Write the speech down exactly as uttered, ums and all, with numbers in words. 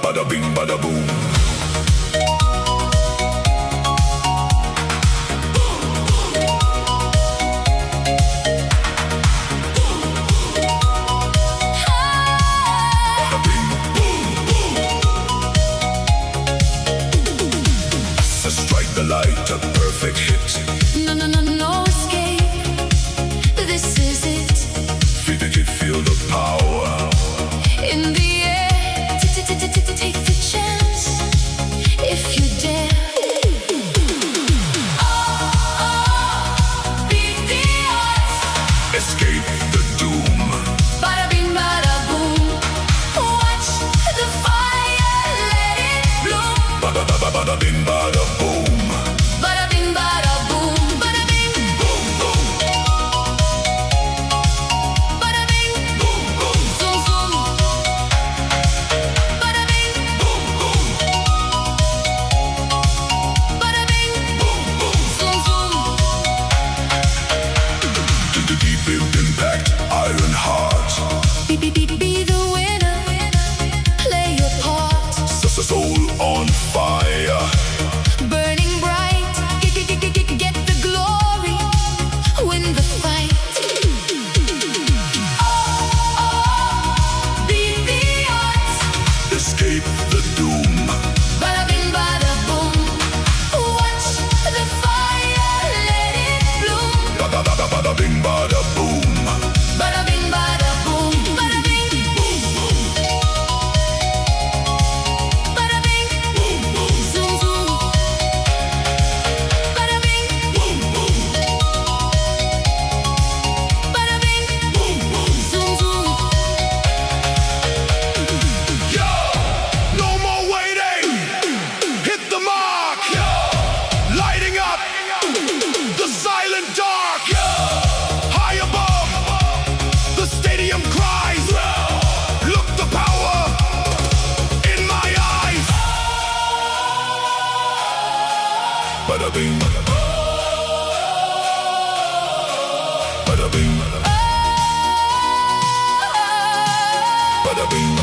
bada bing, bada boom. Light, a perfect hit. No, no, no, no escape. This is it. Feel it, feel the power. In the air, take the chance if you dare. Oh, oh, beat the odds. Escape the doom. Bada bing, bada boom. Watch the fire, let it bloom. Bada bada bada bing, bada boom. Bada bing, bada boom. Bada bing, Boom, boom, bada bing, boom, boom, zoom, zoom. Bada bing, boom, boom, bada bing, boom, boom. zoom, zoom. To the deep impact, iron heart. Be, be, be, be the winner. Play your part. Soul on fire. Burning bright. Get, get, get, get, get the glory. Win the fight. Oh, oh, beat the odds. Escape the doom. Bada bing, bada boom. Watch the fire, let it bloom. Bada bada bada bing, bada boom. Bada bing, bada boom. Bada bing, Boom, boom, bada bing, boom, boom, zoom, zoom. Bada bing, boom, boom, bada bing, boom, boom. zoom, zoom. Yo, no more waiting. Hit the mark. Lighting up the silent dark. High above, the stadium cries. Look the power in my eyes. Bada bing, bada bing, bada bing.